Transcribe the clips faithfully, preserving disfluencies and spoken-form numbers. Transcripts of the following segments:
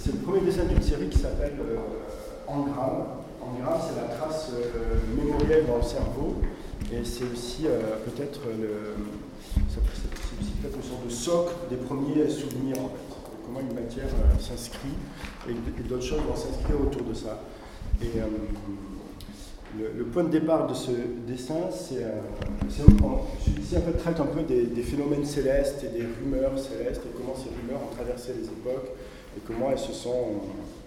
c'est le premier dessin d'une série qui s'appelle euh, Engramme. Engramme, c'est la trace euh, mémorielle dans le cerveau, et c'est aussi euh, peut-être le, c'est aussi peut-être une sorte de socle des premiers souvenirs, en fait. Comment une matière euh, s'inscrit, et, et d'autres choses vont s'inscrire autour de ça. Et euh, le, le point de départ de ce dessin, c'est, euh, c'est celui-ci en fait traite un peu des, des phénomènes célestes et des rumeurs célestes, et comment ces rumeurs ont traversé les époques, et comment elles se sont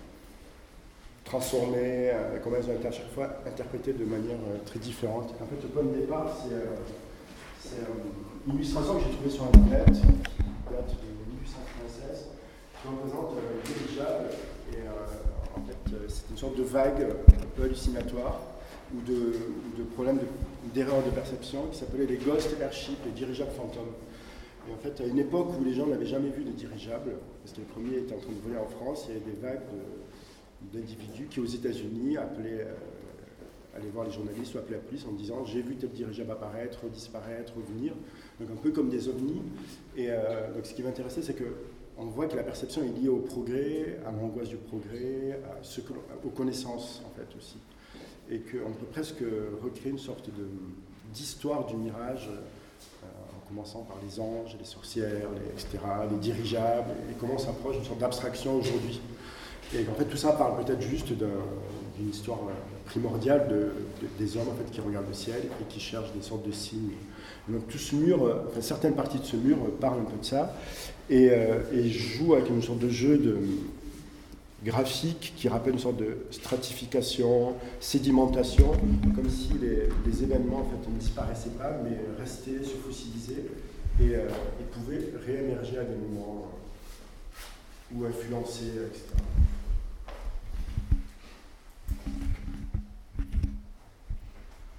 transformées, euh, comment elles ont été à chaque fois interprétées de manière euh, très différente. En fait, le point de départ, c'est, euh, c'est euh, une illustration que j'ai trouvée sur Internet, qui date de dix-huit cent quatre-vingt-seize, qui représente euh, le dirigeable, et euh, en fait, euh, c'est une sorte de vague un peu hallucinatoire, ou de, de problèmes de, d'erreurs de perception, qui s'appelaient les ghost airships, les dirigeables fantômes. Et en fait, à une époque où les gens n'avaient jamais vu de dirigeables, parce que le premier était en train de voler en France, il y avait des vagues de, d'individus qui, aux États-Unis, appelaient, euh, allaient voir les journalistes ou appelaient la police en disant « j'ai vu tel dirigeable apparaître, disparaître, revenir », donc un peu comme des ovnis. Et euh, donc ce qui m'intéressait, c'est qu'on voit que la perception est liée au progrès, à l'angoisse du progrès, à ce que, aux connaissances, en fait, aussi. Et qu'on peut presque recréer une sorte de, d'histoire du mirage, euh, en commençant par les anges, les sorcières, les, et cetera, les dirigeables, et comment on s'approche d'une sorte d'abstraction aujourd'hui. Et en fait, tout ça parle peut-être juste d'un, d'une histoire primordiale de, de, des hommes en fait, qui regardent le ciel et qui cherchent des sortes de signes. Et donc tout ce mur, enfin, certaines parties de ce mur parlent un peu de ça, et, euh, et joue avec une sorte de jeu de graphique qui rappelle une sorte de stratification, sédimentation, comme si les, les événements en fait, ne disparaissaient pas, mais restaient, se fossilisaient, et, euh, et pouvaient réémerger à des moments ou influencer, et cetera.